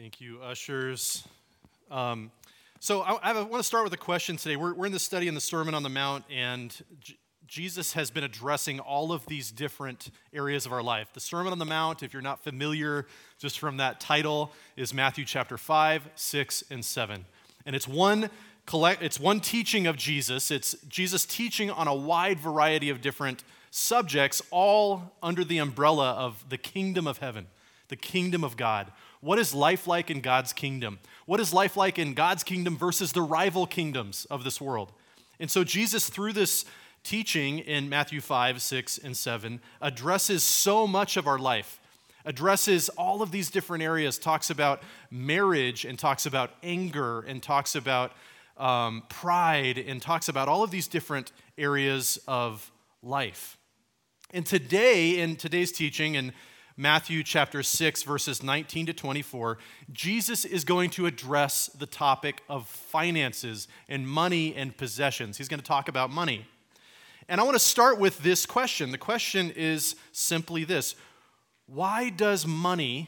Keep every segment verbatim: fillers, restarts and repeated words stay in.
Thank you, ushers. Um, so I, I want to start with a question today. We're, we're in the study in the Sermon on the Mount, and J- Jesus has been addressing all of these different areas of our life. The Sermon on the Mount, if you're not familiar, just from that title, is Matthew chapter five, six, and seven. And it's one collect, it's one teaching of Jesus. It's Jesus teaching on a wide variety of different subjects, all under the umbrella of the kingdom of heaven, the kingdom of God. What is life like in God's kingdom? What is life like in God's kingdom versus the rival kingdoms of this world? And so Jesus, through this teaching in Matthew five, six, and seven, addresses so much of our life, addresses all of these different areas, talks about marriage and talks about anger and talks about um, pride and talks about all of these different areas of life. And today, in today's teaching, in Matthew chapter six, verses nineteen to twenty-four, Jesus is going to address the topic of finances and money and possessions. He's going to talk about money. And I want to start with this question. The question is simply this: why does money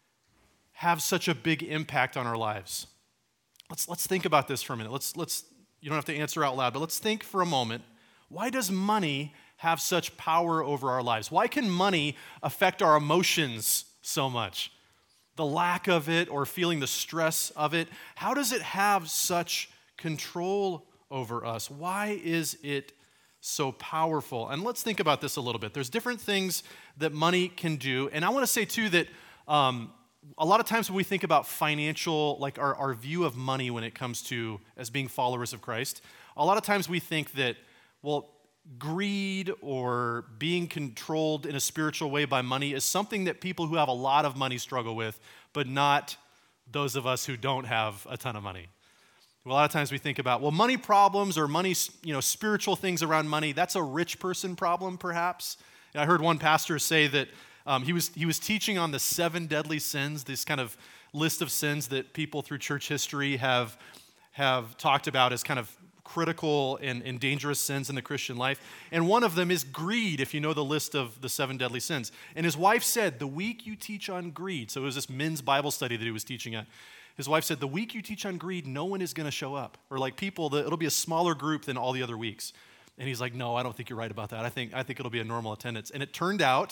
have such a big impact on our lives? Let's, let's think about this for a minute. Let's, let's, you don't have to answer out loud, but let's think for a moment. Why does money have such power over our lives? Why can money affect our emotions so much? The lack of it or feeling the stress of it, how does it have such control over us? Why is it so powerful? And let's think about this a little bit. There's different things that money can do. And I want to say, too, that um, a lot of times when we think about financial, like our, our view of money when it comes to as being followers of Christ, a lot of times we think that, well, greed or being controlled in a spiritual way by money is something that people who have a lot of money struggle with, but not those of us who don't have a ton of money. Well, a lot of times we think about, well, money problems or money, you know, spiritual things around money, that's a rich person problem, perhaps. And I heard one pastor say that um, he was he was teaching on the seven deadly sins, this kind of list of sins that people through church history have have talked about as kind of critical and, and dangerous sins in the Christian life. And one of them is greed, if you know the list of the seven deadly sins. And his wife said, the week you teach on greed, so it was this men's Bible study that he was teaching at, his wife said, the week you teach on greed, no one is going to show up. Or like people, it'll be a smaller group than all the other weeks. And he's like, no, I don't think you're right about that. I think I think it'll be a normal attendance. And it turned out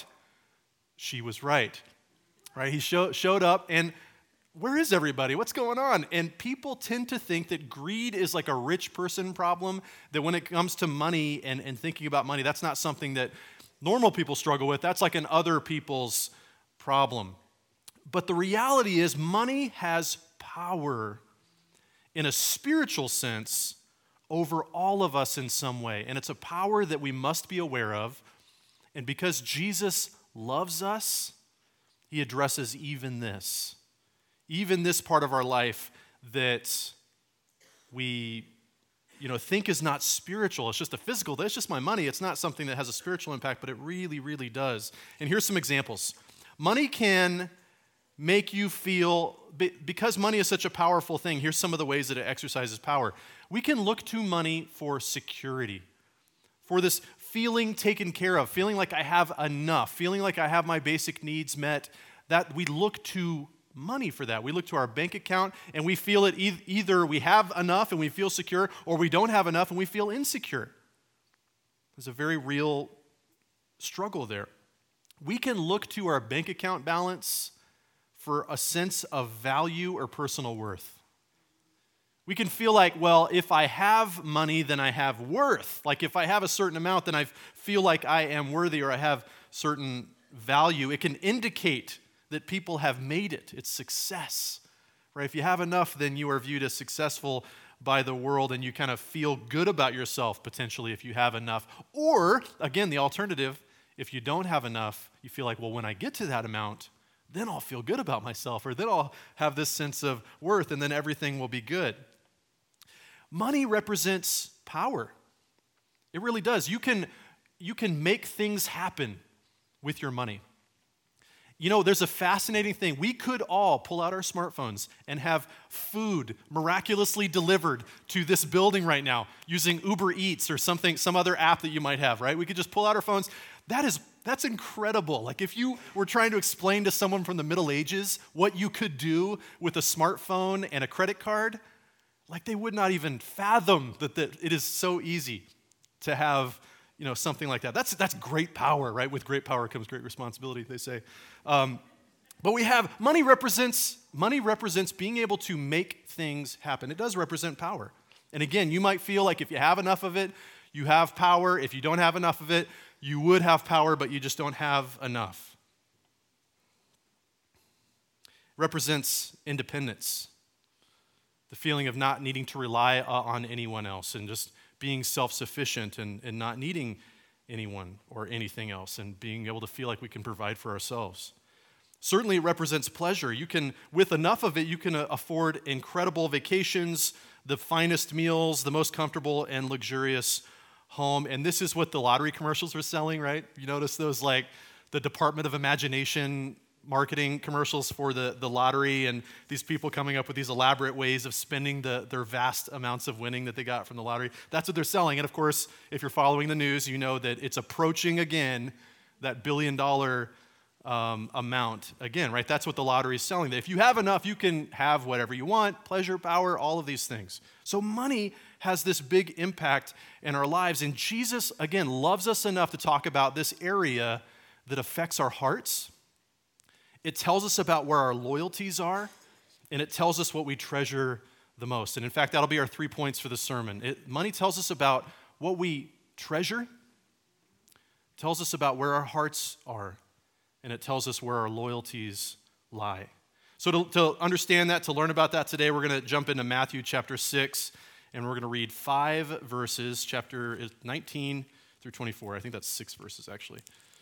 she was right. Right? He show, showed up and where is everybody? What's going on? And people tend to think that greed is like a rich person problem, that when it comes to money and, and thinking about money, that's not something that normal people struggle with. That's like an other people's problem. But the reality is money has power in a spiritual sense over all of us in some way. And it's a power that we must be aware of. And because Jesus loves us, he addresses even this. Even this part of our life that we, you know, think is not spiritual. It's just a physical. That's just my money. It's not something that has a spiritual impact, but it really, really does. And here's some examples. Money can make you feel, because money is such a powerful thing, here's some of the ways that it exercises power. We can look to money for security, for this feeling taken care of, feeling like I have enough, feeling like I have my basic needs met, that we look to money for that. We look to our bank account and we feel it e- either we have enough and we feel secure, or we don't have enough and we feel insecure. There's a very real struggle there. We can look to our bank account balance for a sense of value or personal worth. We can feel like, well, if I have money, then I have worth. Like if I have a certain amount, then I feel like I am worthy or I have certain value. It can indicate that people have made it. It's success, right? If you have enough, then you are viewed as successful by the world and you kind of feel good about yourself potentially if you have enough. Or, again, the alternative, if you don't have enough, you feel like, well, when I get to that amount, then I'll feel good about myself, or then I'll have this sense of worth, and then everything will be good. Money represents power. It really does. You can, you can make things happen with your money. You know, there's a fascinating thing. We could all pull out our smartphones and have food miraculously delivered to this building right now using Uber Eats or something, some other app that you might have, right? We could just pull out our phones. That is, that's incredible. Like if you were trying to explain to someone from the Middle Ages what you could do with a smartphone and a credit card, like they would not even fathom that, that it is so easy to have, you know, something like that. That's, that's great power, right? With great power comes great responsibility, they say. Um, but we have, money represents, money represents being able to make things happen. It does represent power. And again, you might feel like if you have enough of it, you have power. If you don't have enough of it, you would have power, but you just don't have enough. It represents independence, the feeling of not needing to rely on anyone else and just being self-sufficient and, and not needing anyone or anything else and being able to feel like we can provide for ourselves. Certainly it represents pleasure. You can, with enough of it, you can afford incredible vacations, the finest meals, the most comfortable and luxurious home. And this is what the lottery commercials were selling, right? You notice those like the Department of Imagination marketing commercials for the, the lottery and these people coming up with these elaborate ways of spending the, their vast amounts of winning that they got from the lottery. That's what they're selling. And of course, if you're following the news, you know that it's approaching again that billion dollar um, amount again, right? That's what the lottery is selling. That if you have enough, you can have whatever you want, pleasure, power, all of these things. So money has this big impact in our lives. And Jesus, again, loves us enough to talk about this area that affects our hearts. It tells us about where our loyalties are, and it tells us what we treasure the most. And in fact, that'll be our three points for the sermon. It, money tells us about what we treasure, tells us about where our hearts are, and it tells us where our loyalties lie. So to, to understand that, to learn about that today, we're going to jump into Matthew chapter six, and we're going to read five verses, chapter nineteen through twenty-four. I think that's six verses, actually.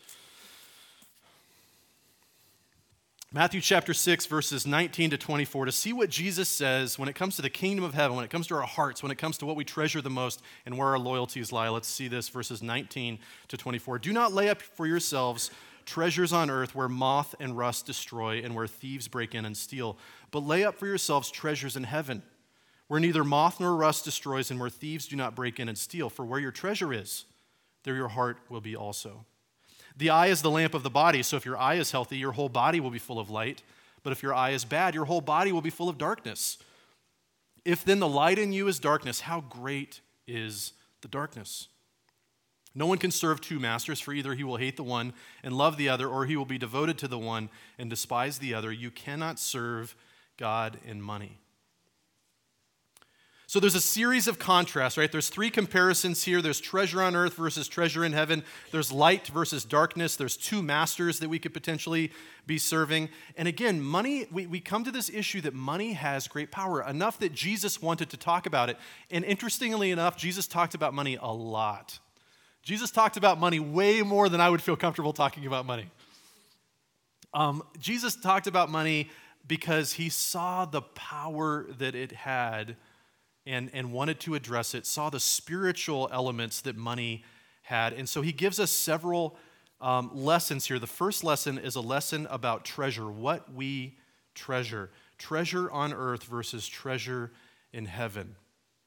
Matthew chapter six, verses nineteen to twenty-four, to see what Jesus says when it comes to the kingdom of heaven, when it comes to our hearts, when it comes to what we treasure the most and where our loyalties lie. Let's see this, verses nineteen to twenty-four. Do not lay up for yourselves treasures on earth where moth and rust destroy and where thieves break in and steal, but lay up for yourselves treasures in heaven where neither moth nor rust destroys and where thieves do not break in and steal. For where your treasure is, there your heart will be also. The eye is the lamp of the body, so if your eye is healthy, your whole body will be full of light. But if your eye is bad, your whole body will be full of darkness. If then the light in you is darkness, how great is the darkness? No one can serve two masters, for either he will hate the one and love the other, or he will be devoted to the one and despise the other. You cannot serve God and money. So there's a series of contrasts, right? There's three comparisons here. There's treasure on earth versus treasure in heaven. There's light versus darkness. There's two masters that we could potentially be serving. And again, money, we, we come to this issue that money has great power, enough that Jesus wanted to talk about it. And interestingly enough, Jesus talked about money a lot. Jesus talked about money way more than I would feel comfortable talking about money. Um, Jesus talked about money because he saw the power that it had And, and wanted to address it, saw the spiritual elements that money had. And so he gives us several um, lessons here. The first lesson is a lesson about treasure, what we treasure. Treasure on earth versus treasure in heaven.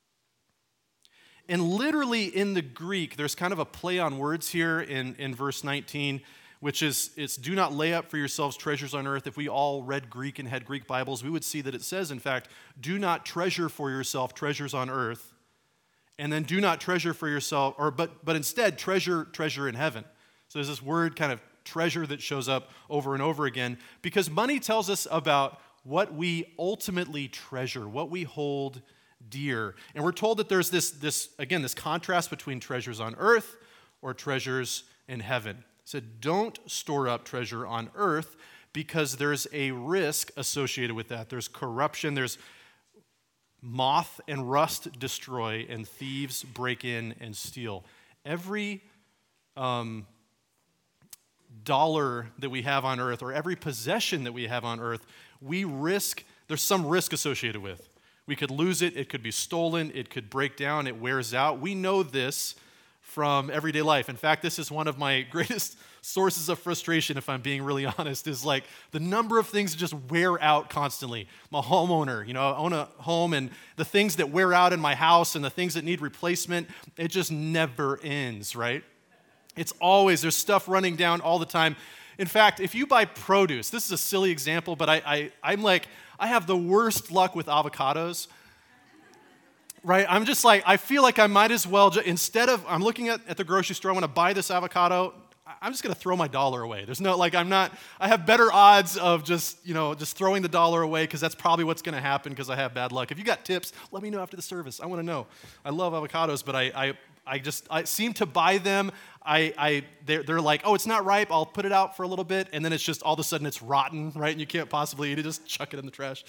And literally in the Greek, there's kind of a play on words here in, in verse nineteen, which is, it's do not lay up for yourselves treasures on earth. If we all read Greek and had Greek Bibles, we would see that it says, in fact, do not treasure for yourself treasures on earth, and then do not treasure for yourself, or but but instead treasure treasure in heaven. So there's this word kind of treasure that shows up over and over again, because money tells us about what we ultimately treasure, what we hold dear. And we're told that there's this, this again, this contrast between treasures on earth or treasures in heaven. So don't store up treasure on earth because there's a risk associated with that. There's corruption, there's moth and rust destroy, and thieves break in and steal. Every um, dollar that we have on earth, or every possession that we have on earth, we risk, there's some risk associated with. We could lose it, it could be stolen, it could break down, it wears out. We know this from everyday life. In fact, this is one of my greatest sources of frustration, if I'm being really honest, is like the number of things that just wear out constantly. I'm a homeowner, you know, I own a home, and the things that wear out in my house and the things that need replacement, it just never ends, right? It's always, there's stuff running down all the time. In fact, if you buy produce, this is a silly example, but I, I, I'm like, I have the worst luck with avocados, right? I'm just like, I feel like I might as well, ju- instead of, I'm looking at, at the grocery store, I want to buy this avocado, I- I'm just going to throw my dollar away. There's no, like, I'm not, I have better odds of just, you know, just throwing the dollar away because that's probably what's going to happen because I have bad luck. If you got tips, let me know after the service. I want to know. I love avocados, but I, I I just I seem to buy them. I, I they're, they're like, oh, it's not ripe. I'll put it out for a little bit, and then it's just all of a sudden it's rotten, right? And you can't possibly eat it. Just chuck it in the trash.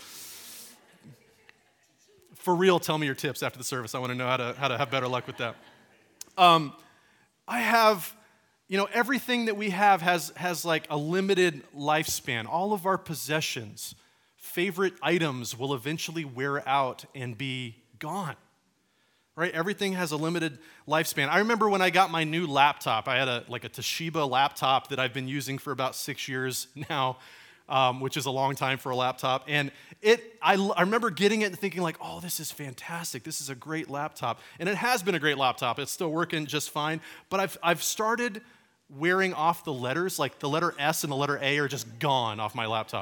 For real, tell me your tips after the service. I want to know how to how to have better luck with that. Um, I have, you know, everything that we have has has like a limited lifespan. All of our possessions, favorite items will eventually wear out and be gone. Right? Everything has a limited lifespan. I remember when I got my new laptop, I had a like a Toshiba laptop that I've been using for about six years now, um, which is a long time for a laptop. And it, I, I remember getting it and thinking like, oh, this is fantastic. This is a great laptop. And it has been a great laptop. It's still working just fine. But I've, I've started wearing off the letters, like the letter S and the letter A are just gone off my laptop.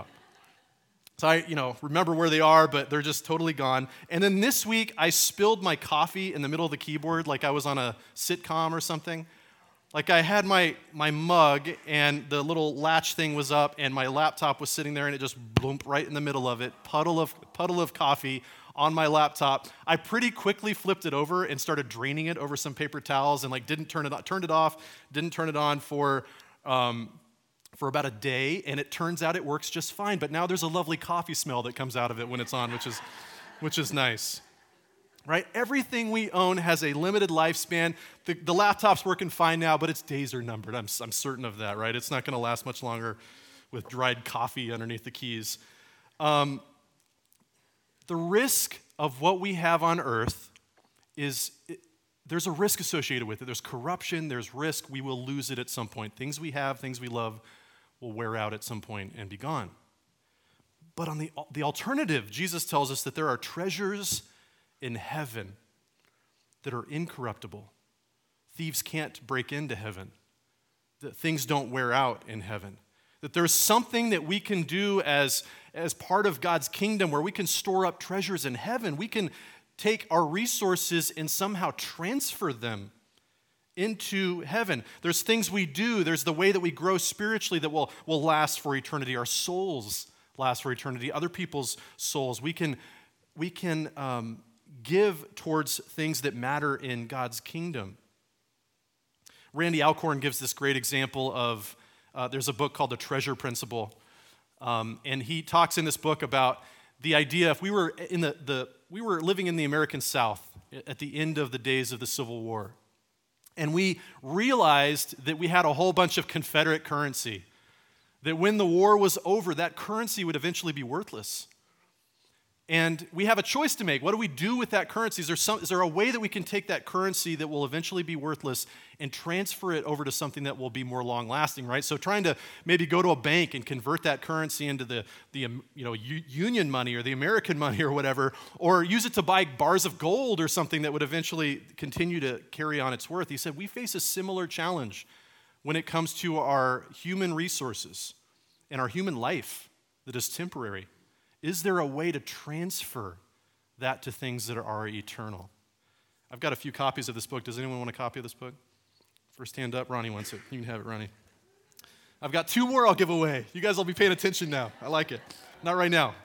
So I, you know, remember where they are, but they're just totally gone. And then this week, I spilled my coffee in the middle of the keyboard like I was on a sitcom or something. Like I had my, my mug, and the little latch thing was up, and my laptop was sitting there, and it just blooped right in the middle of it. Puddle of, puddle of coffee on my laptop. I pretty quickly flipped it over and started draining it over some paper towels, and like didn't turn it on, turned it off, didn't turn it on for... Um, for about a day, and it turns out it works just fine. But now there's a lovely coffee smell that comes out of it when it's on, which is, which is nice, right? Everything we own has a limited lifespan. The, the laptop's working fine now, but its days are numbered. I'm, I'm certain of that, right? It's not going to last much longer with dried coffee underneath the keys. Um, the risk of what we have on earth is... It, there's a risk associated with it. There's corruption, there's risk. We will lose it at some point. Things we have, things we love will wear out at some point and be gone. But on the, the alternative, Jesus tells us that there are treasures in heaven that are incorruptible. Thieves can't break into heaven. That things don't wear out in heaven. That there's something that we can do as, as part of God's kingdom where we can store up treasures in heaven. We can take our resources and somehow transfer them into heaven. There's things we do, there's the way that we grow spiritually that will, will last for eternity. Our souls last for eternity, other people's souls. We can, we can um, give towards things that matter in God's kingdom. Randy Alcorn gives this great example of, uh, there's a book called The Treasure Principle, um, and he talks in this book about the idea if we were in the, the we were living in the American South at the end of the days of the Civil War, and we realized that we had a whole bunch of Confederate currency, that when the war was over, that currency would eventually be worthless. And we have a choice to make. What do we do with that currency? Is there, some, is there a way that we can take that currency that will eventually be worthless and transfer it over to something that will be more long-lasting, right? So trying to maybe go to a bank and convert that currency into the, the um, you know, U- Union money or the American money or whatever, or use it to buy bars of gold or something that would eventually continue to carry on its worth. He said, we face a similar challenge when it comes to our human resources and our human life that is temporary. Is there a way to transfer that to things that are eternal? I've got a few copies of this book. Does anyone want a copy of this book? First hand up. Ronnie wants it. You can have it, Ronnie. I've got two more I'll give away. You guys will be paying attention now. I like it. Not right now.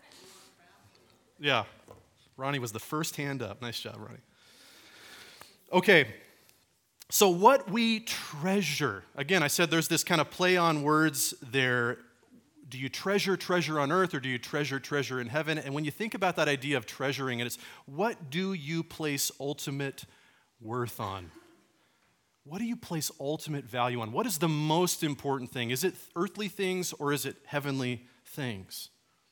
Yeah. Ronnie was the first hand up. Nice job, Ronnie. Okay. So what we treasure. Again, I said there's this kind of play on words there. Do you treasure treasure on earth or do you treasure treasure in heaven? And when you think about that idea of treasuring it, it's what do you place ultimate worth on? What do you place ultimate value on? What is the most important thing? Is it earthly things or is it heavenly things?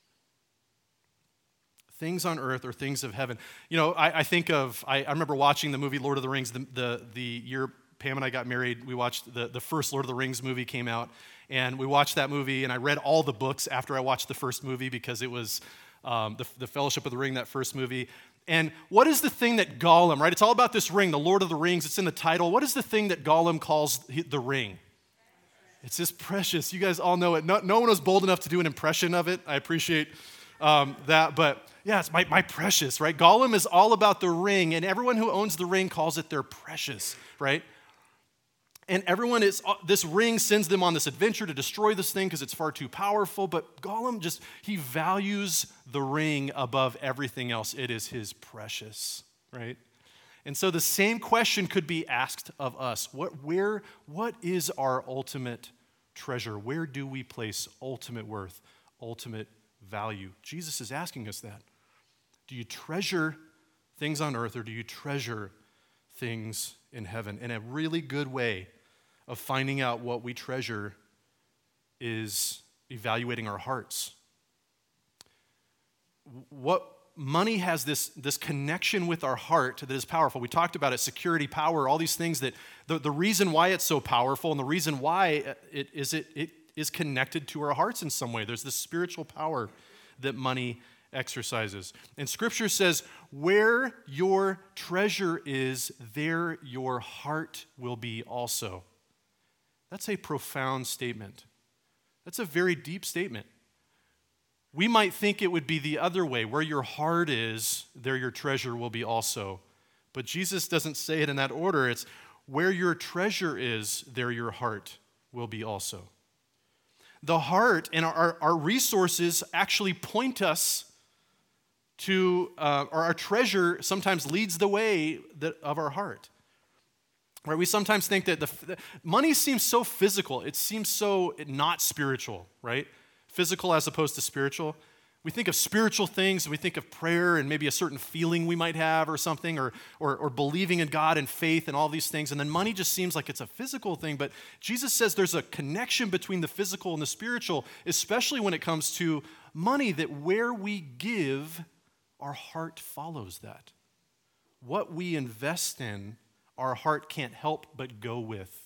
Things on earth or things of heaven. You know, I, I think of, I, I remember watching the movie Lord of the Rings, the, the, the year Pam and I got married, we watched the, the first Lord of the Rings movie came out, and we watched that movie, and I read all the books after I watched the first movie because it was um, the, the Fellowship of the Ring, that first movie. And what is the thing that Gollum, right? It's all about this ring, the Lord of the Rings. It's in the title. What is the thing that Gollum calls the ring? It's just precious. You guys all know it. No, no one was bold enough to do an impression of it. I appreciate um, that. But yeah, it's my, my precious, right? Gollum is all about the ring, and everyone who owns the ring calls it their precious, right? And everyone is, this ring sends them on this adventure to destroy this thing because it's far too powerful. But Gollum just, he values the ring above everything else. It is his precious, right? And so the same question could be asked of us. What, where, what is our ultimate treasure? Where do we place ultimate worth, ultimate value? Jesus is asking us that. Do you treasure things on earth, or do you treasure things in heaven? And a really good way of finding out what we treasure is evaluating our hearts. What money has this, this connection with our heart that is powerful. We talked about it, security, power, all these things that the, the reason why it's so powerful and the reason why it is it, it is connected to our hearts in some way. There's this spiritual power that money exercises. And Scripture says, where your treasure is, there your heart will be also. That's a profound statement. That's a very deep statement. We might think it would be the other way. Where your heart is, there your treasure will be also. But Jesus doesn't say it in that order. It's where your treasure is, there your heart will be also. The heart and our, our resources actually point us to, uh, or our treasure sometimes leads the way that, of our heart. Right? We sometimes think that the, the money seems so physical. It seems so not spiritual, right? Physical as opposed to spiritual. We think of spiritual things, we think of prayer and maybe a certain feeling we might have or something, or, or, or believing in God and faith and all these things, and then money just seems like it's a physical thing, but Jesus says there's a connection between the physical and the spiritual, especially when it comes to money, that where we give, our heart follows that. What we invest in, our heart can't help but go with.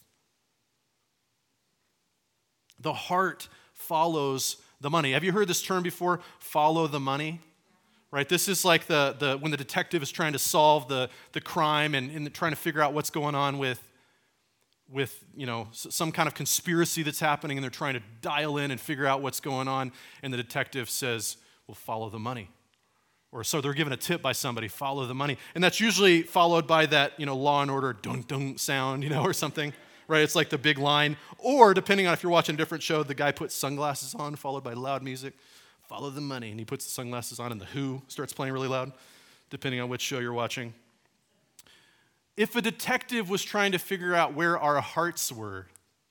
The heart follows the money. Have you heard this term before? Follow the money? Right? This is like the, the when the detective is trying to solve the, the crime and, and trying to figure out what's going on with, with you know, some kind of conspiracy that's happening, and they're trying to dial in and figure out what's going on, and the detective says, well, follow the money. Or so they're given a tip by somebody, follow the money. And that's usually followed by that, you know, Law and Order dun-dun sound, you know, or something. Right? It's like the big line. Or, depending on if you're watching a different show, the guy puts sunglasses on, followed by loud music. Follow the money. And he puts the sunglasses on, and The Who starts playing really loud, depending on which show you're watching. If a detective was trying to figure out where our hearts were,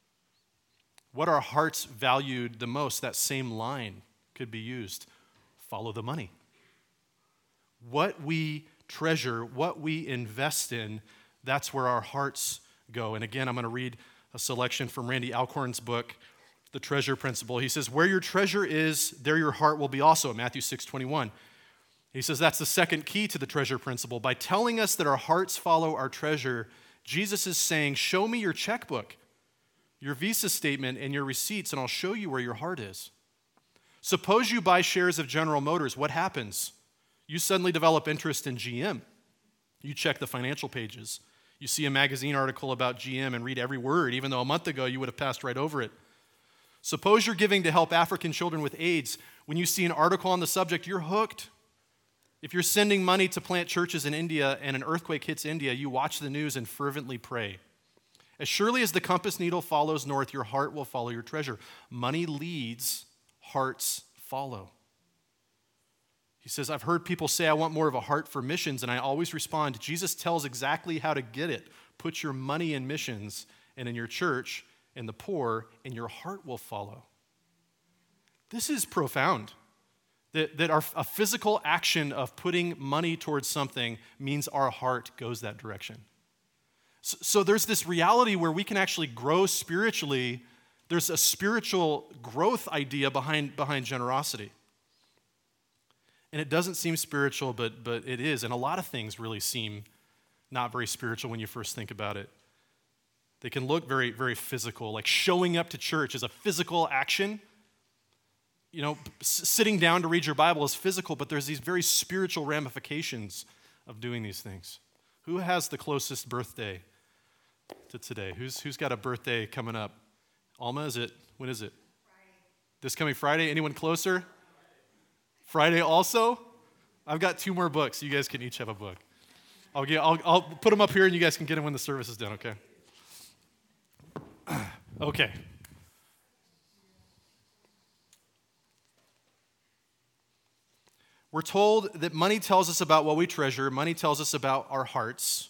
what our hearts valued the most, that same line could be used. Follow the money. What we treasure, what we invest in, that's where our hearts go. And again, I'm going to read a selection from Randy Alcorn's book, The Treasure Principle. He says, where your treasure is, there your heart will be also, Matthew six twenty-one. He says that's the second key to the treasure principle. By telling us that our hearts follow our treasure, Jesus is saying, show me your checkbook, your Visa statement, and your receipts, and I'll show you where your heart is. Suppose you buy shares of General Motors. What happens? You suddenly develop interest in G M. You check the financial pages. You see a magazine article about G M and read every word, even though a month ago you would have passed right over it. Suppose you're giving to help African children with AIDS. When you see an article on the subject, you're hooked. If you're sending money to plant churches in India and an earthquake hits India, you watch the news and fervently pray. As surely as the compass needle follows north, your heart will follow your treasure. Money leads, hearts follow. He says, I've heard people say, I want more of a heart for missions, and I always respond, Jesus tells exactly how to get it. Put your money in missions and in your church and the poor, and your heart will follow. This is profound, that, that our, a physical action of putting money towards something means our heart goes that direction. So, so there's this reality where we can actually grow spiritually. There's a spiritual growth idea behind, behind generosity. And it doesn't seem spiritual, but, but it is. And a lot of things really seem not very spiritual when you first think about it. They can look very, very physical, like showing up to church is a physical action. you know, s- sitting down to read your Bible is physical, but there's these very spiritual ramifications of doing these things. Who has the closest birthday to today? Who's who's got a birthday coming up? Alma, is it? When is it? Friday. This coming Friday? Anyone closer? Friday also? I've got two more books. You guys can each have a book. I'll get. I'll, I'll put them up here, and you guys can get them when the service is done. Okay. Okay. We're told that money tells us about what we treasure. Money tells us about our hearts.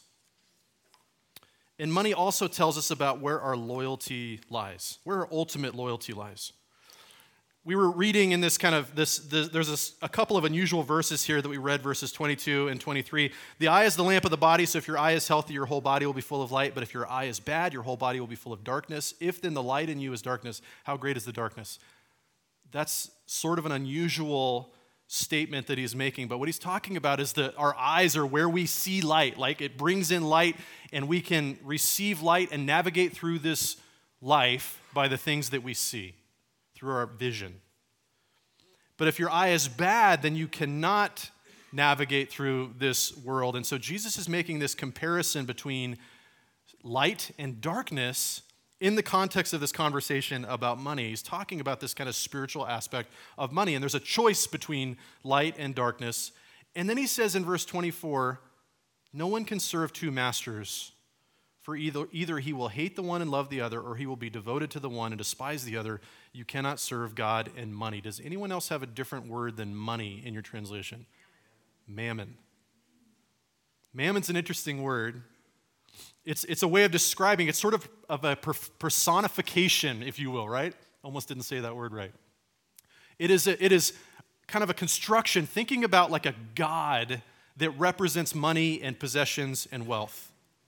And money also tells us about where our loyalty lies, where our ultimate loyalty lies. We were reading in this kind of, this, this there's a, a couple of unusual verses here that we read, verses twenty-two and twenty-three. The eye is the lamp of the body, so if your eye is healthy, your whole body will be full of light. But if your eye is bad, your whole body will be full of darkness. If then the light in you is darkness, how great is the darkness? That's sort of an unusual statement that he's making, but what he's talking about is that our eyes are where we see light. Like, it brings in light, and we can receive light and navigate through this life by the things that we see, through our vision. But if your eye is bad, then you cannot navigate through this world. And so Jesus is making this comparison between light and darkness in the context of this conversation about money. He's talking about this kind of spiritual aspect of money, and there's a choice between light and darkness. And then he says in verse twenty-four, no one can serve two masters, for either, either he will hate the one and love the other, or he will be devoted to the one and despise the other. You cannot serve God and money. Does anyone else have a different word than money in your translation? Mammon. Mammon's an interesting word. It's, it's a way of describing, it's sort of, of a personification, if you will, right? Almost didn't say that word right. It is, a, it is kind of a construction, thinking about like a god that represents money and possessions and wealth.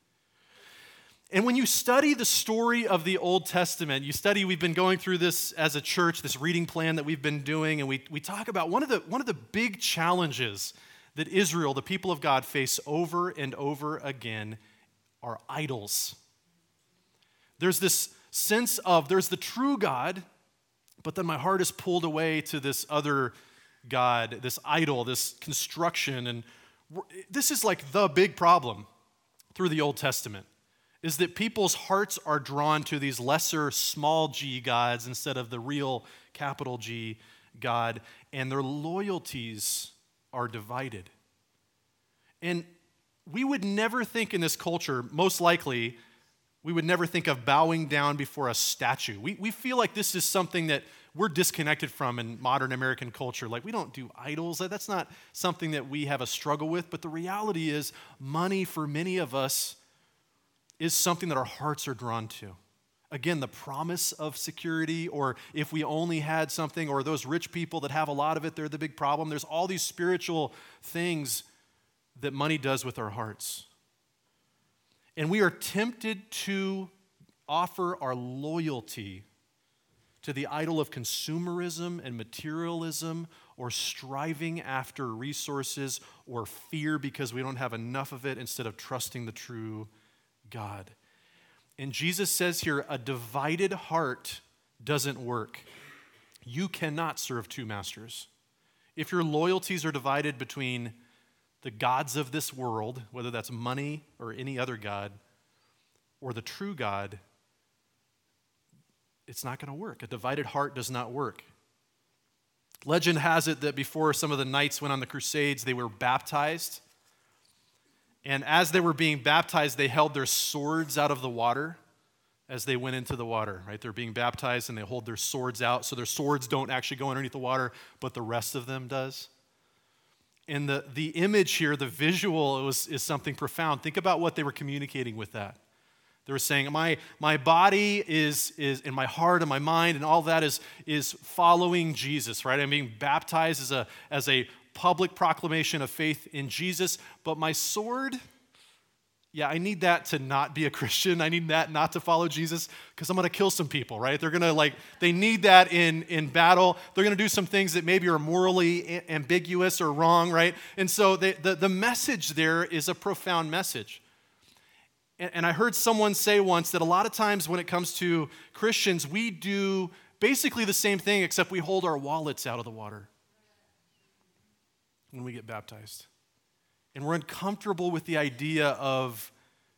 And when you study the story of the Old Testament, you study, we've been going through this as a church, this reading plan that we've been doing, and we, we talk about one of the one of the big challenges that Israel, the people of God, face over and over again are idols. There's this sense of there's the true God, but then my heart is pulled away to this other God, this idol, this construction. And this is like the big problem through the Old Testament, is that people's hearts are drawn to these lesser small g gods instead of the real capital G God, and their loyalties are divided. And we would never think in this culture, most likely, we would never think of bowing down before a statue. We, we feel like this is something that we're disconnected from in modern American culture. Like, we don't do idols. That's not something that we have a struggle with. But the reality is, money for many of us is something that our hearts are drawn to. Again, the promise of security, or if we only had something, or those rich people that have a lot of it, they're the big problem. There's all these spiritual things that money does with our hearts. And we are tempted to offer our loyalty to the idol of consumerism and materialism, or striving after resources, or fear because we don't have enough of it, instead of trusting the true God. And Jesus says here, a divided heart doesn't work. You cannot serve two masters. If your loyalties are divided between the gods of this world, whether that's money or any other god, or the true God, it's not going to work. A divided heart does not work. Legend has it that before some of the knights went on the Crusades, they were baptized. And as they were being baptized, they held their swords out of the water as they went into the water, right? They're being baptized and they hold their swords out, so their swords don't actually go underneath the water, but the rest of them does. And the, the image here, the visual, was, is something profound. Think about what they were communicating with that. They were saying, my, my body is, is, and my heart and my mind and all that is, is following Jesus, right? I'm being baptized as a, as a public proclamation of faith in Jesus, but my sword, yeah, I need that to not be a Christian. I need that not to follow Jesus, because I'm going to kill some people, right? They're going to like, they need that in, in battle. They're going to do some things that maybe are morally a- ambiguous or wrong, right? And so they, the, the message there is a profound message. And, and I heard someone say once that a lot of times when it comes to Christians, we do basically the same thing, except we hold our wallets out of the water when we get baptized. And we're uncomfortable with the idea of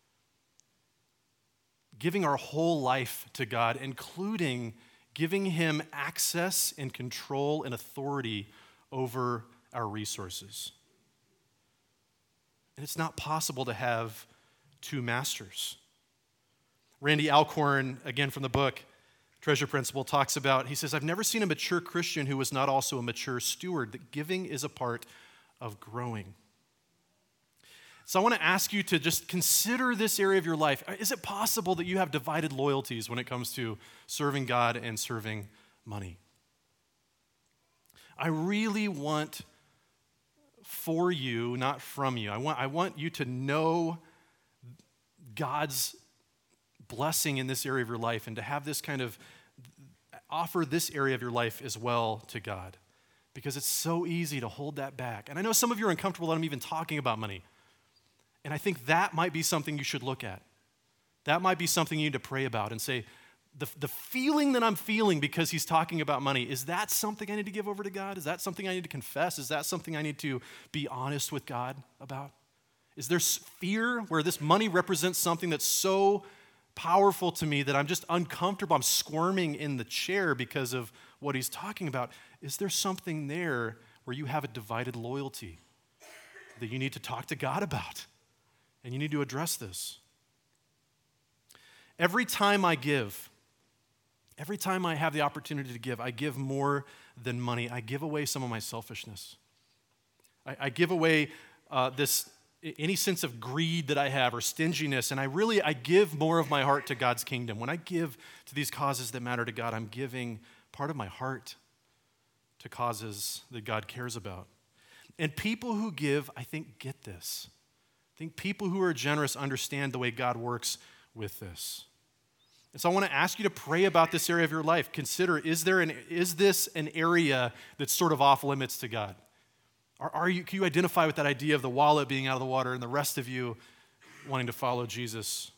giving our whole life to God, including giving him access and control and authority over our resources. And it's not possible to have two masters. Randy Alcorn, again from the book Treasure Principle, talks about, he says, I've never seen a mature Christian who was not also a mature steward, that giving is a part of growing. So I want to ask you to just consider this area of your life. Is it possible that you have divided loyalties when it comes to serving God and serving money? I really want for you, not from you. I want, I want you to know God's blessing in this area of your life and to have this kind of, offer this area of your life as well to God. Because it's so easy to hold that back. And I know some of you are uncomfortable that I'm even talking about money. And I think that might be something you should look at. That might be something you need to pray about and say, the, the feeling that I'm feeling because he's talking about money, is that something I need to give over to God? Is that something I need to confess? Is that something I need to be honest with God about? Is there fear where this money represents something that's so powerful to me that I'm just uncomfortable? I'm squirming in the chair because of what he's talking about. Is there something there where you have a divided loyalty that you need to talk to God about? And you need to address this. Every time I give, every time I have the opportunity to give, I give more than money. I give away some of my selfishness. I, I give away uh, this any sense of greed that I have or stinginess, and I really, I give more of my heart to God's kingdom. When I give to these causes that matter to God, I'm giving part of my heart to causes that God cares about. And people who give, I think, get this. I think people who are generous understand the way God works with this. And so I want to ask you to pray about this area of your life. Consider, is there an is this an area that's sort of off limits to God? Are, are you, can you identify with that idea of the wallet being out of the water and the rest of you wanting to follow Jesus?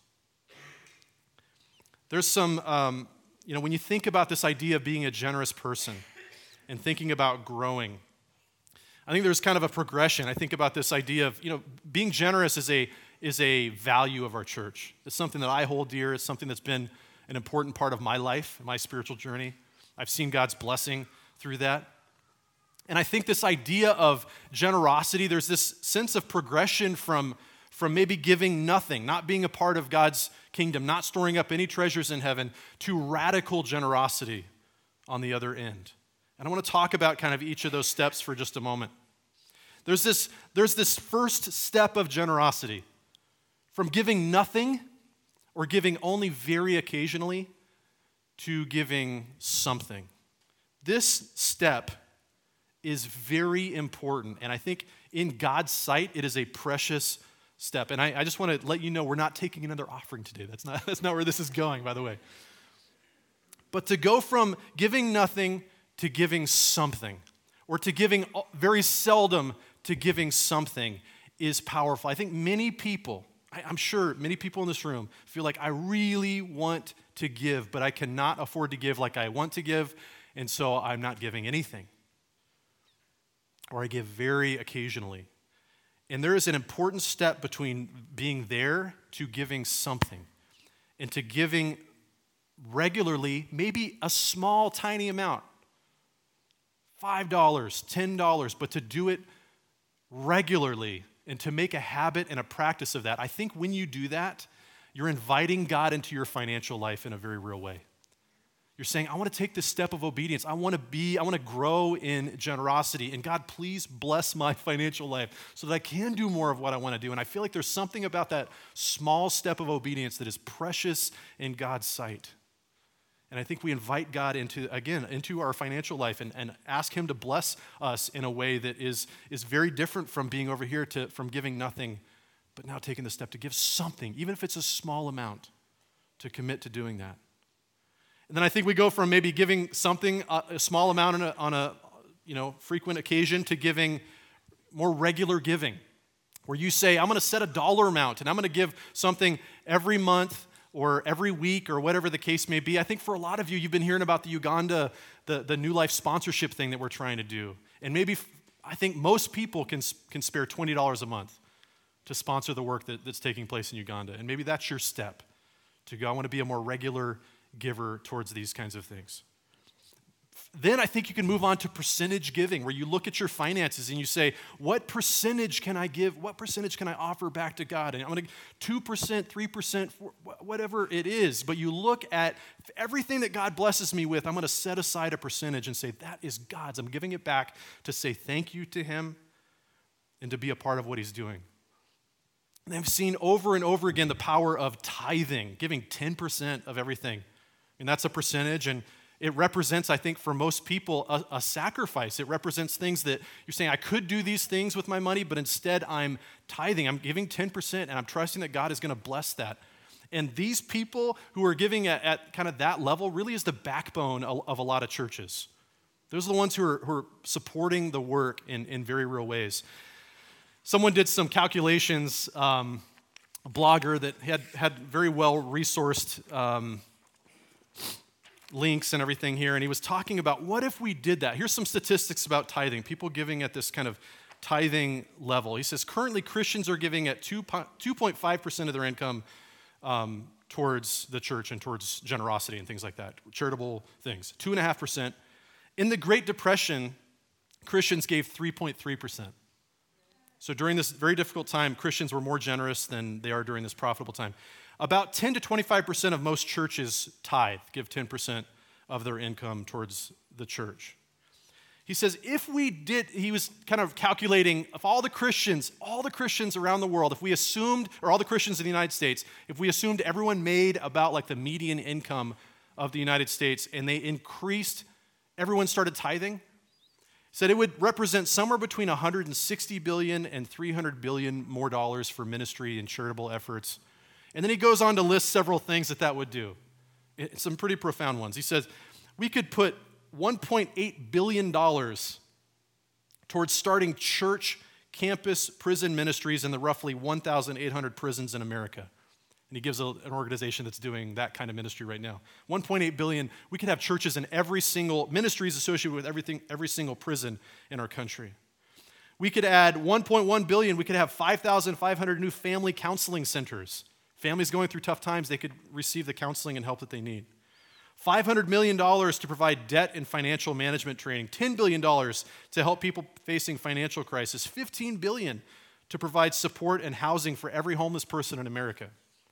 There's some, um, you know, when you think about this idea of being a generous person and thinking about growing, I think there's kind of a progression. I think about this idea of, you know, being generous is a is a value of our church. It's something that I hold dear. It's something that's been an important part of my life, my spiritual journey. I've seen God's blessing through that. And I think this idea of generosity, there's this sense of progression from, from maybe giving nothing, not being a part of God's kingdom, not storing up any treasures in heaven, to radical generosity on the other end. And I want to talk about kind of each of those steps for just a moment. There's this, there's this first step of generosity, from giving nothing or giving only very occasionally to giving something. This step is very important, and I think in God's sight, it is a precious step. And I, I just want to let you know we're not taking another offering today. That's not, that's not where this is going, by the way. But to go from giving nothing to giving something, or to giving very seldom to giving something, is powerful. I think many people, I, I'm sure many people in this room feel like I really want to give, but I cannot afford to give like I want to give, and so I'm not giving anything. Or I give very occasionally. And there is an important step between being there to giving something and to giving regularly, maybe a small, tiny amount. five dollars, ten dollars, but to do it regularly and to make a habit and a practice of that. I think when you do that, you're inviting God into your financial life in a very real way. You're saying, I want to take this step of obedience. I want to be, I want to grow in generosity. And God, please bless my financial life so that I can do more of what I want to do. And I feel like there's something about that small step of obedience that is precious in God's sight. And I think we invite God into, again, into our financial life and, and ask him to bless us in a way that is, is very different from being over here to from giving nothing, but now taking the step to give something, even if it's a small amount, to commit to doing that. And then I think we go from maybe giving something, a, a small amount on a, on a you know, frequent occasion, to giving more regular giving, where you say, I'm going to set a dollar amount, and I'm going to give something every month or every week or whatever the case may be. I think for a lot of you, you've been hearing about the Uganda, the, the New Life sponsorship thing that we're trying to do. And maybe, I think most people can, can spare twenty dollars a month to sponsor the work that, that's taking place in Uganda. And maybe that's your step to go, I want to be a more regular giver towards these kinds of things. Then I think you can move on to percentage giving, where you look at your finances and you say, what percentage can I give? What percentage can I offer back to God? And I'm going to two percent, three percent, whatever it is. But you look at everything that God blesses me with, I'm going to set aside a percentage and say, that is God's. I'm giving it back to say thank you to him and to be a part of what he's doing. And I've seen over and over again the power of tithing, giving ten percent of everything. I mean, that's a percentage, and it represents, I think, for most people, a, a sacrifice. It represents things that you're saying, I could do these things with my money, but instead I'm tithing. I'm giving ten percent, and I'm trusting that God is going to bless that. And these people who are giving at, at kind of that level really is the backbone of, of a lot of churches. Those are the ones who are, who are supporting the work in, in very real ways. Someone did some calculations, um, a blogger that had, had very well-resourced um links and everything here, and he was talking about what if we did that. Here's some statistics about tithing, people giving at this kind of tithing level. He says currently Christians are giving at two point five percent of their income um, towards the church and towards generosity and things like that, charitable things, two point five percent. In the Great Depression, Christians gave three point three percent. So during this very difficult time, Christians were more generous than they are during this profitable time. About ten to twenty-five percent of most churches tithe, give ten percent of their income towards the church. He says, if we did, he was kind of calculating, if all the Christians, all the Christians around the world, if we assumed, or all the Christians in the United States, if we assumed everyone made about like the median income of the United States and they increased, everyone started tithing, said it would represent somewhere between one hundred sixty billion dollars and three hundred billion dollars more dollars for ministry and charitable efforts. And then he goes on to list several things that that would do, some pretty profound ones. He says, we could put one point eight billion dollars towards starting church, campus, prison ministries in the roughly one thousand eight hundred prisons in America. And he gives a, an organization that's doing that kind of ministry right now. one point eight billion dollars, we could have churches in every single, ministries associated with everything, every single prison in our country. We could add one point one billion dollars, we could have five thousand five hundred new family counseling centers. Families going through tough times, they could receive the counseling and help that they need. five hundred million dollars to provide debt and financial management training. ten billion dollars to help people facing financial crisis. fifteen billion dollars to provide support and housing for every homeless person in America.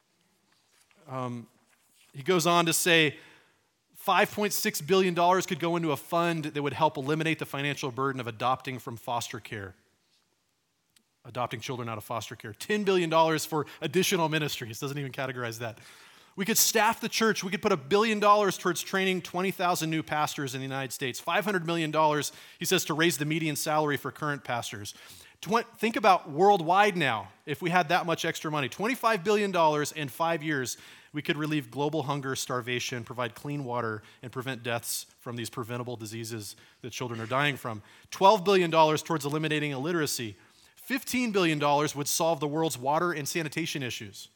Um, he goes on to say five point six billion dollars could go into a fund that would help eliminate the financial burden of adopting from foster care. Adopting children out of foster care. ten billion dollars for additional ministries. Doesn't even categorize that. We could staff the church. We could put a billion dollars towards training twenty thousand new pastors in the United States. five hundred million dollars, he says, to raise the median salary for current pastors. Think about worldwide now, if we had that much extra money. twenty-five billion dollars in five years, we could relieve global hunger, starvation, provide clean water, and prevent deaths from these preventable diseases that children are dying from. twelve billion dollars towards eliminating illiteracy. fifteen billion dollars would solve the world's water and sanitation issues.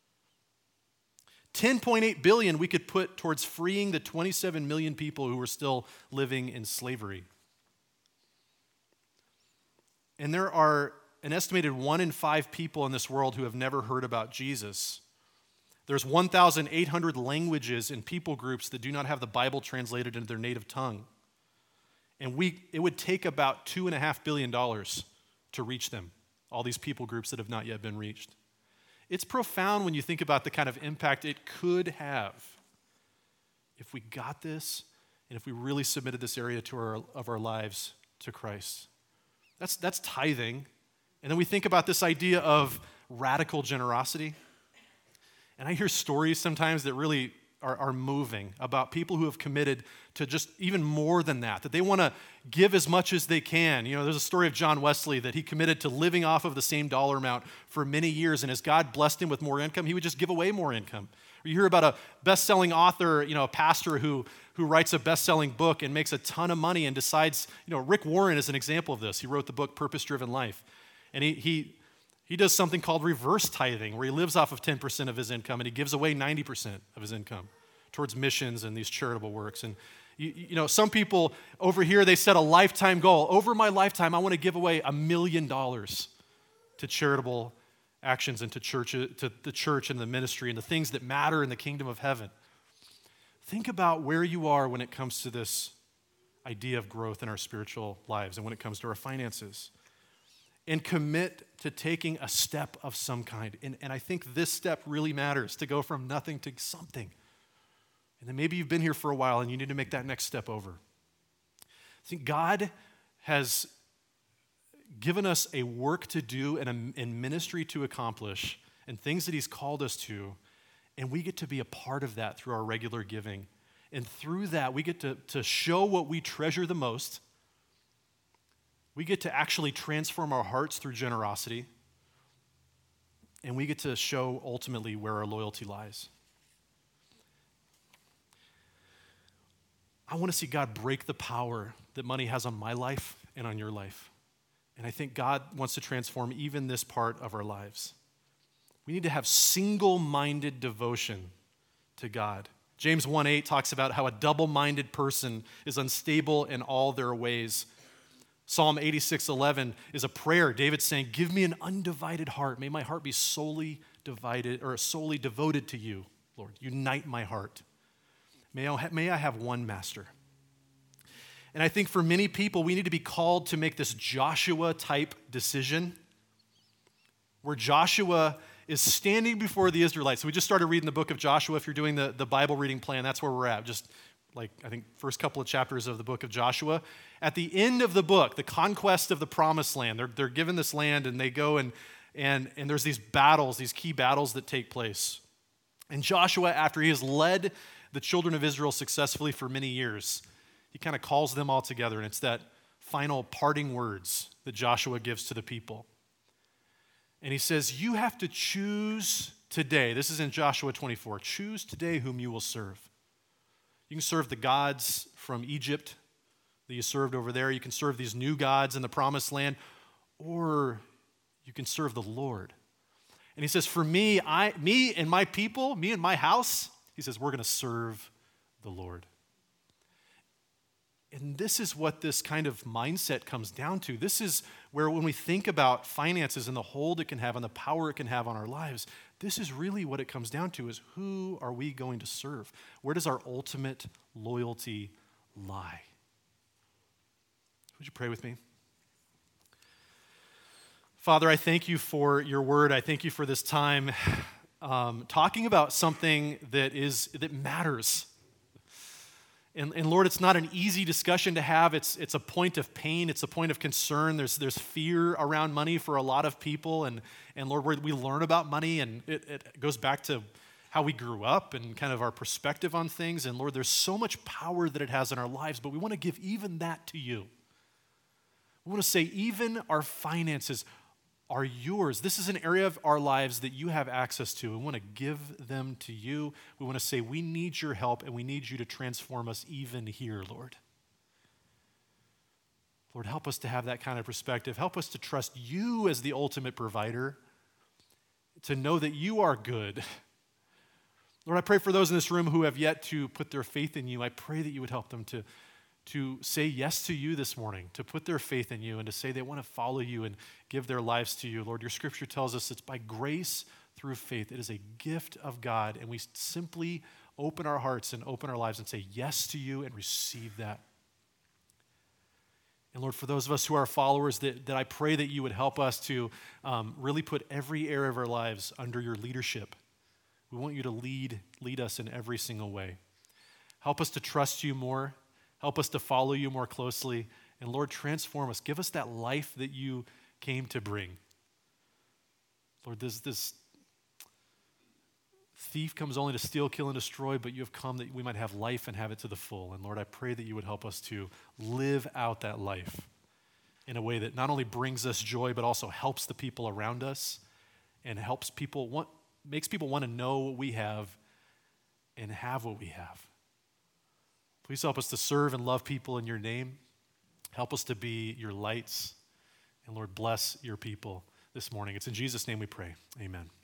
ten point eight billion dollars we could put towards freeing the twenty-seven million people who are still living in slavery. And there are an estimated one in five people in this world who have never heard about Jesus. There's one thousand eight hundred languages and people groups that do not have the Bible translated into their native tongue. And we, it would take about two point five billion dollars to reach them, all these people groups that have not yet been reached. It's profound when you think about the kind of impact it could have if we got this and if we really submitted this area to our, of our lives to Christ. That's, that's tithing. And then we think about this idea of radical generosity. And I hear stories sometimes that really are, are moving about people who have committed to just even more than that, that they want to give as much as they can. You know, there's a story of John Wesley that he committed to living off of the same dollar amount for many years, and as God blessed him with more income, he would just give away more income. Or you hear about a best-selling author, you know, a pastor who, who writes a best-selling book and makes a ton of money and decides, you know, Rick Warren is an example of this. He wrote the book Purpose Driven Life, and he he He does something called reverse tithing, where he lives off of ten percent of his income and he gives away ninety percent of his income towards missions and these charitable works. And you, you know, some people over here, they set a lifetime goal. Over my lifetime, I want to give away a million dollars to charitable actions and to church, to the church and the ministry and the things that matter in the kingdom of heaven. Think about where you are when it comes to this idea of growth in our spiritual lives and when it comes to our finances. And commit to taking a step of some kind. And, and I think this step really matters, to go from nothing to something. And then maybe you've been here for a while and you need to make that next step over. I think God has given us a work to do and a and ministry to accomplish and things that he's called us to, and we get to be a part of that through our regular giving. And through that, we get to, to show what we treasure the most. We get to actually transform our hearts through generosity, and we get to show ultimately where our loyalty lies. I want to see God break the power that money has on my life and on your life. And I think God wants to transform even this part of our lives. We need to have single-minded devotion to God. James one eight talks about how a double-minded person is unstable in all their ways. Psalm eighty-six eleven is a prayer. David's saying, give me an undivided heart. May my heart be solely divided or solely devoted to you, Lord. Unite my heart. May I, may I have one master. And I think for many people, we need to be called to make this Joshua-type decision where Joshua is standing before the Israelites. So we just started reading the book of Joshua. If you're doing the, the Bible reading plan, that's where we're at. Just like, I think, first couple of chapters of the book of Joshua. At the end of the book, the conquest of the promised land, they're, they're given this land and they go and, and, and there's these battles, these key battles that take place. And Joshua, after he has led the children of Israel successfully for many years, he kind of calls them all together, and it's that final parting words that Joshua gives to the people. And he says, you have to choose today. This is in Joshua twenty-four. Choose today whom you will serve. You can serve the gods from Egypt that you served over there. You can serve these new gods in the promised land, or you can serve the Lord. And he says, for me, I, me and my people, me and my house, he says, we're going to serve the Lord. And this is what this kind of mindset comes down to. This is where when we think about finances and the hold it can have and the power it can have on our lives, this is really what it comes down to, is who are we going to serve? Where does our ultimate loyalty lie? Would you pray with me? Father, I thank you for your word. I thank you for this time um, talking about something that is that matters. And, and Lord, it's not an easy discussion to have. It's, it's a point of pain. It's a point of concern. There's, there's fear around money for a lot of people. And, and Lord, we learn about money, and it, it goes back to how we grew up and kind of our perspective on things. And Lord, there's so much power that it has in our lives, but we want to give even that to you. We want to say even our finances are yours. This is an area of our lives that you have access to. We want to give them to you. We want to say we need your help and we need you to transform us even here, Lord. Lord, help us to have that kind of perspective. Help us to trust you as the ultimate provider, to know that you are good. Lord, I pray for those in this room who have yet to put their faith in you. I pray that you would help them to to say yes to you this morning, to put their faith in you and to say they want to follow you and give their lives to you. Lord, your scripture tells us it's by grace through faith. It is a gift of God, and we simply open our hearts and open our lives and say yes to you and receive that. And Lord, for those of us who are followers, that, that I pray that you would help us to um, really put every area of our lives under your leadership. We want you to lead, lead us in every single way. Help us to trust you more. Help us to follow you more closely. And Lord, transform us. Give us that life that you came to bring. Lord, this, this thief comes only to steal, kill, and destroy, but you have come that we might have life and have it to the full. And Lord, I pray that you would help us to live out that life in a way that not only brings us joy, but also helps the people around us and helps people want, makes people want to know what we have and have what we have. Please help us to serve and love people in your name. Help us to be your lights. And Lord, bless your people. this morning. It's in Jesus' name we pray. Amen.